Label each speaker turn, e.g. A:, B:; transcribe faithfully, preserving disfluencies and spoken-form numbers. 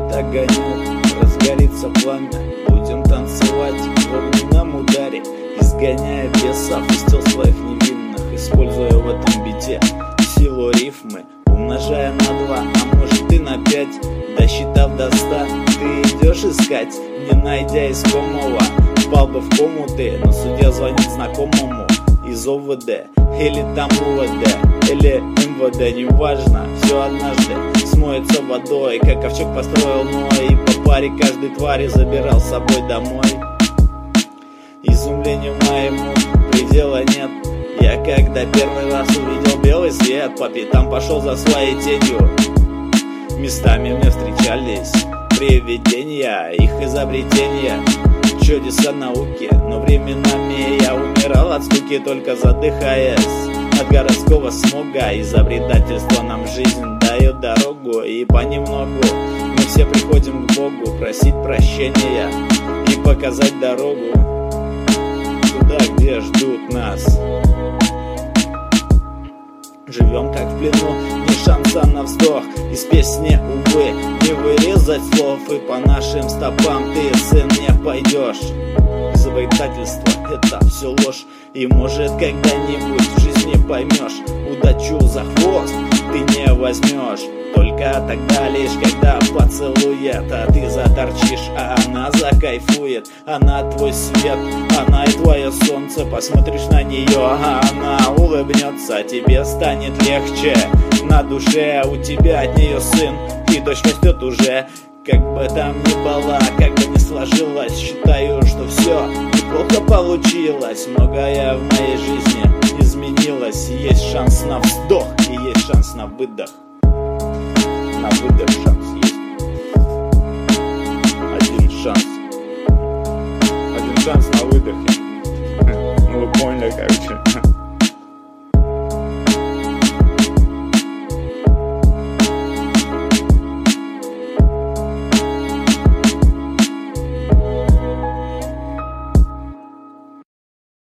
A: будет огонек, разгорится пламя, будем танцевать в огненном ударе, изгоняя бесов из тел своих невинных, используя в этом бите силу рифмы, умножая на два, а может и на пять, досчитав до ста, ты идешь искать, не найдя искомого, впал бы в кому ты, но судья звонит знакомому из О В Д, или там У В Д, или М В Д, неважно, все однажды смоется водой, как ковчег построил Ной, и по паре каждой твари забирал с собой домой. Изумлению моему предела нет, я когда первый раз увидел белый свет, по пятам пошел за своей тенью, местами мне встречались привидения, их изобретения, чудеса науки, но временами я умирал от скуки, только задыхаясь от городского смога. Изобретательство нам жизнь дает дорогу, и понемногу мы все приходим к Богу, просить прощения и показать дорогу туда, где ждут нас. Живем как в плену, ни шанса на вздох, из песни, увы, не вырезать слов, и по нашим стопам ты, сын, не пойдешь. Изобретательство — это все ложь, и может когда-нибудь в жизни поймешь, удачу за хвост ты не возьмешь, только тогда лишь, когда поцелует, а ты заторчишь, а она закайфует, она твой свет, она и твое солнце, посмотришь на нее, а она улыбнется, тебе станет легче на душе, у тебя от нее сын, и дочь растет уже. Как бы там ни было, как бы ни сложилось, считаю, что все неплохо получилось. Многое в моей жизни изменилось, есть шанс на вздох и есть шанс на выдох. На выдох шанс есть. Один шанс. Один шанс на выдохе. Ну вы поняли, короче.